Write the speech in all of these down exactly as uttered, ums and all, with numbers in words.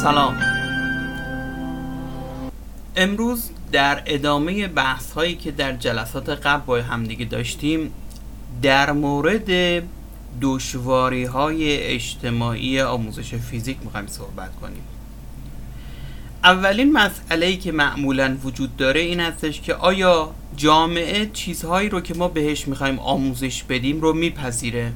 سلام. امروز در ادامه بحث هایی که در جلسات قبل با همدیگه داشتیم در مورد دشواری های اجتماعی آموزش فیزیک میخوایم صحبت کنیم. اولین مسئله‌ای که معمولاً وجود داره این هستش که آیا جامعه چیزهایی رو که ما بهش میخوایم آموزش بدیم رو میپذیره؟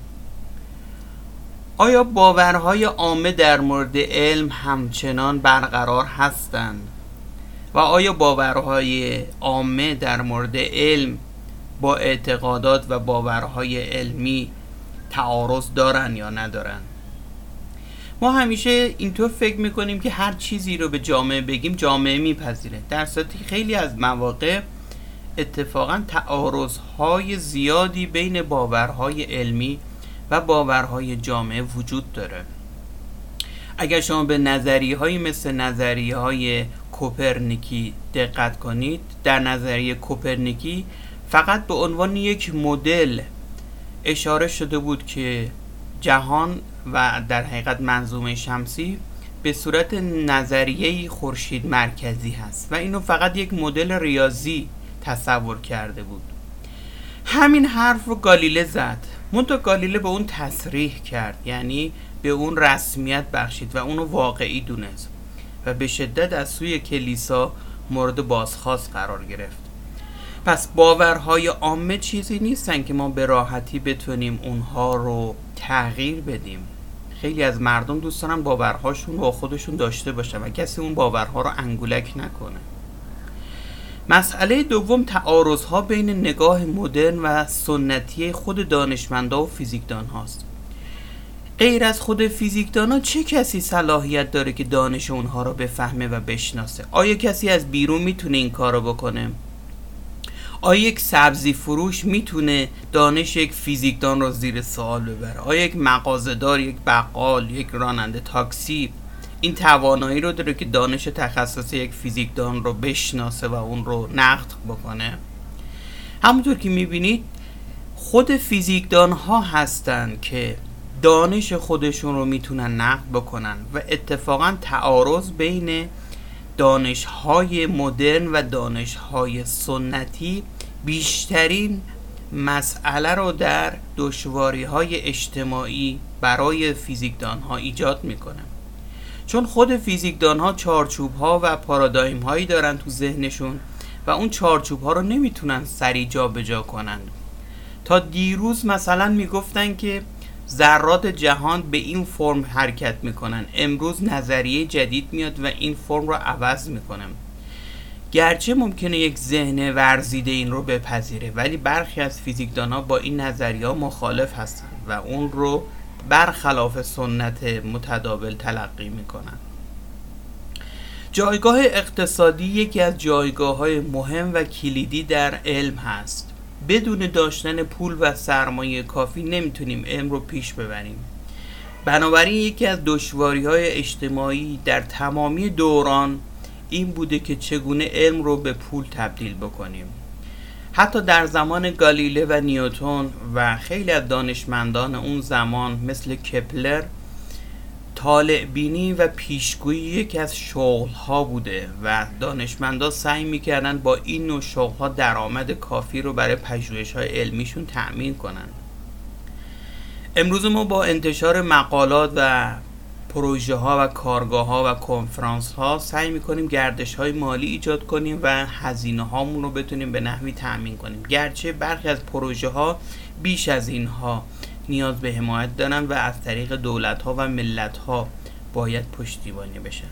آیا باورهای عامه در مورد علم همچنان برقرار هستند؟ و آیا باورهای عامه در مورد علم با اعتقادات و باورهای علمی تعارض دارن یا ندارن؟ ما همیشه اینطور فکر میکنیم که هر چیزی رو به جامعه بگیم جامعه میپذیره، در صورتی که خیلی از مواقع اتفاقا تعارضهای زیادی بین باورهای علمی و باورهای جامعه وجود داره. اگر شما به نظریه‌هایی مثل نظریه‌های کوپرنیکی دقت کنید، در نظریه کوپرنیکی فقط به عنوان یک مدل اشاره شده بود که جهان و در حقیقت منظومه شمسی به صورت نظریه‌ای خورشید مرکزی هست و اینو فقط یک مدل ریاضی تصور کرده بود. همین حرف رو گالیله زد، منتها گالیله به اون تصریح کرد، یعنی به اون رسمیت بخشید و اونو واقعی دونست و به شدت از سوی کلیسا مورد بازخواست قرار گرفت. پس باورهای عامه چیزی نیستن که ما به راحتی بتونیم اونها رو تغییر بدیم. خیلی از مردم دوست دارن باورهاشون رو خودشون داشته باشن و کسی اون باورها رو انگولک نکنه. مسئله دوم تعارض‌ها بین نگاه مدرن و سنتی خود دانشمندا و فیزیکدان هاست. غیر از خود فیزیکدانا چه کسی صلاحیت داره که دانش اونها رو بفهمه و بشناسه؟ آیا کسی از بیرون میتونه این کارو بکنه؟ آیا یک سبزی فروش میتونه دانش یک فیزیکدان رو زیر سوال ببره؟ آیا یک مغازه‌دار، یک بقال، یک راننده تاکسی این توانایی رو داره که دانش تخصصی یک فیزیکدان رو بشناسه و اون رو نقد بکنه؟ همونطور که میبینید خود فیزیکدان ها هستن که دانش خودشون رو میتونن نقد بکنن و اتفاقا تعارض بین دانش های مدرن و دانش های سنتی بیشترین مسئله رو در دشواری های اجتماعی برای فیزیکدان ها ایجاد میکنه، چون خود فیزیکدان ها چارچوب ها و پارادایم هایی دارن تو ذهنشون و اون چارچوب ها رو نمیتونن سریع جا به جا کنن. تا دیروز مثلا میگفتن که ذرات جهان به این فرم حرکت میکنن، امروز نظریه جدید میاد و این فرم رو عوض میکنه. گرچه ممکنه یک ذهن ورزیده این رو بپذیره، ولی برخی از فیزیکدان ها با این نظریه ها مخالف هستن و اون رو برخلاف سنت متداول تلقی میکنن. جایگاه اقتصادی یکی از جایگاه های مهم و کلیدی در علم هست. بدون داشتن پول و سرمایه کافی نمیتونیم علم رو پیش ببریم. بنابراین یکی از دشواری‌های اجتماعی در تمامی دوران این بوده که چگونه علم رو به پول تبدیل بکنیم. حتی در زمان گالیله و نیوتن و خیلی از دانشمندان اون زمان مثل کپلر، طالع بینی و پیشگویی یکی از شغل‌ها بوده و دانشمندا سعی می‌کردن با این نوع شغل‌ها درآمد کافی رو برای پژوهش‌های علمیشون تأمین کنن. امروز ما با انتشار مقالات و پروژه‌ها و کارگاه‌ها و کنفرانس‌ها سعی می‌کنیم گردش‌های مالی ایجاد کنیم و هزینه‌هامون رو بتونیم به نحوی تأمین کنیم. گرچه برخی از پروژه‌ها بیش از اینها نیاز به حمایت دارن و از طریق دولت‌ها و ملت‌ها باید پشتیبانی بشن.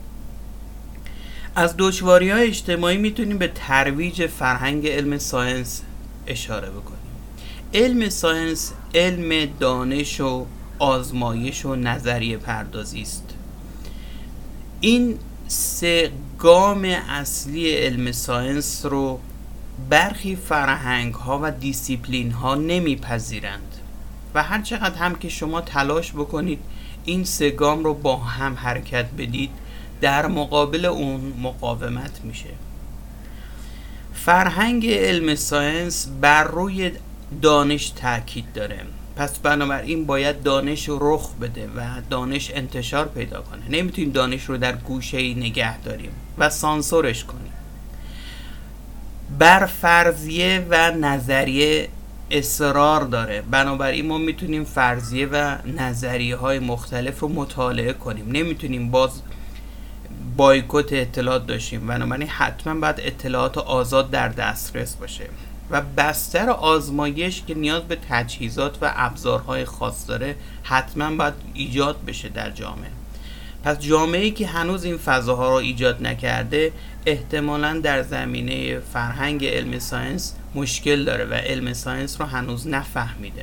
از دشواری‌های اجتماعی میتونیم به ترویج فرهنگ علم ساینس اشاره بکنیم. علم ساینس علم دانش و آزمایش و نظریه پردازی است. این سه گام اصلی علم ساینس رو برخی فرهنگ‌ها و دیسیپلین‌ها نمیپذیرند و هر چقدر هم که شما تلاش بکنید این سه گام رو با هم حرکت بدید در مقابل اون مقاومت میشه. فرهنگ علم ساینس بر روی دانش تاکید داره. پس بنابراین باید دانش رو رخ بده و دانش انتشار پیدا کنه. نمیتونیم دانش رو در گوشه‌ای نگه داریم و سانسورش کنیم. بر فرضیه و نظریه اصرار داره، بنابراین ما میتونیم فرضیه و نظریه های مختلف رو مطالعه کنیم. نمیتونیم باز بایکوت اطلاعات داشتیم، بنابراین حتما باید اطلاعات آزاد در دسترس باشه و بستر آزمایش که نیاز به تجهیزات و ابزارهای خاص داره حتما باید ایجاد بشه در جامعه. پس جامعه‌ای که هنوز این فضاها رو ایجاد نکرده احتمالاً در زمینه فرهنگ علم ساینس مشکل داره و علم ساینس رو هنوز نفهمیده.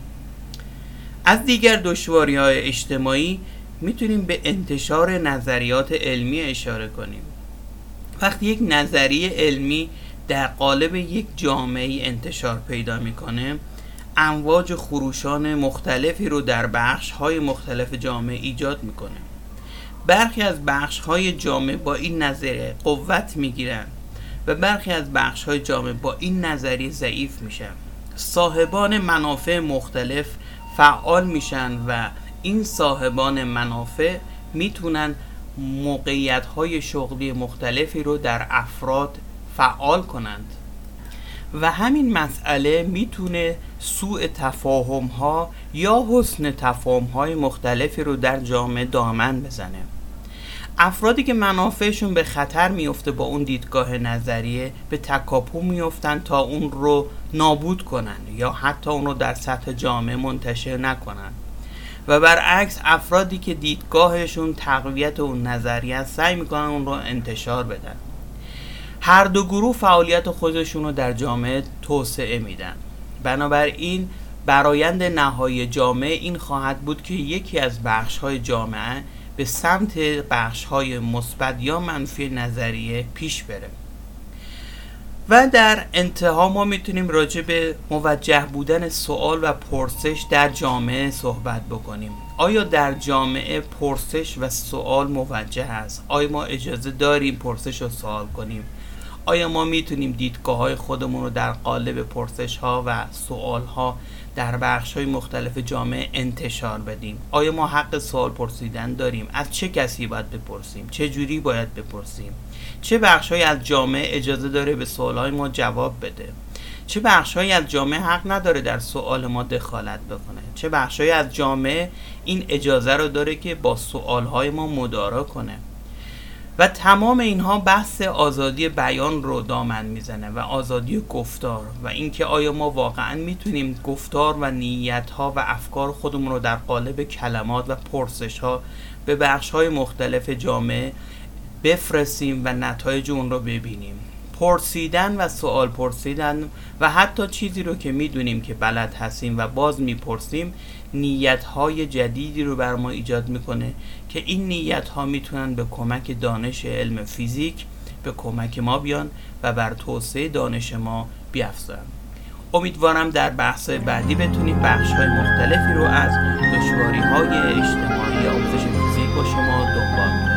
از دیگر دشواری‌های اجتماعی میتونیم به انتشار نظریات علمی اشاره کنیم. وقتی یک نظریه علمی در قالب یک جامعه انتشار پیدا میکنه، امواج خروشان مختلفی رو در بخش‌های مختلف جامعه ایجاد میکنه. برخی از بخش‌های جامعه با این نظریه قوت میگیرن و برخی از بخش‌های جامعه با این نظریه ضعیف میشن. صاحبان منافع مختلف فعال میشن و این صاحبان منافع میتونن موقعیت‌های شغلی مختلفی رو در افراد فعال کنند و همین مسئله میتونه سوء تفاهم‌ها یا حسن تفاهم‌های مختلفی رو در جامعه دامن بزنه. افرادی که منافعشون به خطر میفته با اون دیدگاه نظریه به تکاپو میفتن تا اون رو نابود کنن یا حتی اون رو در سطح جامعه منتشر نکنن و برعکس افرادی که دیدگاهشون تقویت اون نظریه است سعی میکنن اون رو انتشار بدن. هر دو گروه فعالیت خودشون رو در جامعه توسعه میدن. بنابراین برآیند نهایی جامعه این خواهد بود که یکی از بخش‌های جامعه به سمت بخش‌های مثبت یا منفی نظریه پیش بره. و در انتها ما میتونیم راجع به موجه بودن سوال و پرسش در جامعه صحبت بکنیم. آیا در جامعه پرسش و سوال موجه است؟ آیا ما اجازه داریم پرسش و سوال کنیم؟ آیا ما میتونیم دیدگاه‌های خودمون رو در قالب پرسش‌ها و سوال‌ها در بخش‌های مختلف جامعه انتشار بدیم؟ آیا ما حق سوال پرسیدن داریم؟ از چه کسی باید بپرسیم؟ چه جوری باید بپرسیم؟ چه بخش‌هایی از جامعه اجازه داره به سوال‌های ما جواب بده؟ چه بخش‌هایی از جامعه حق نداره در سوال ما دخالت بکنه؟ چه بخش‌هایی از جامعه این اجازه رو داره که با سوال‌های ما مدارا کنه؟ و تمام اینها بحث آزادی بیان رو دامن میزنه و آزادی گفتار و اینکه آیا ما واقعا میتونیم گفتار و نیت‌ها و افکار خودمون رو در قالب کلمات و پرسش‌ها به بخش‌های مختلف جامعه بفرستیم و نتایج اون رو ببینیم. پرسیدن و سوال پرسیدن و حتی چیزی رو که میدونیم که بلد هستیم و باز میپرسیم نیت‌های جدیدی رو بر ما ایجاد میکنه که این نیت‌ها میتونن به کمک دانش علم فیزیک به کمک ما بیان و بر توسعه دانش ما بیفزایند. امیدوارم در بحث بعدی بتونیم بخش‌های مختلفی رو از دشواری‌های اجتماعی آموزش فیزیک با شما دنبال کنیم.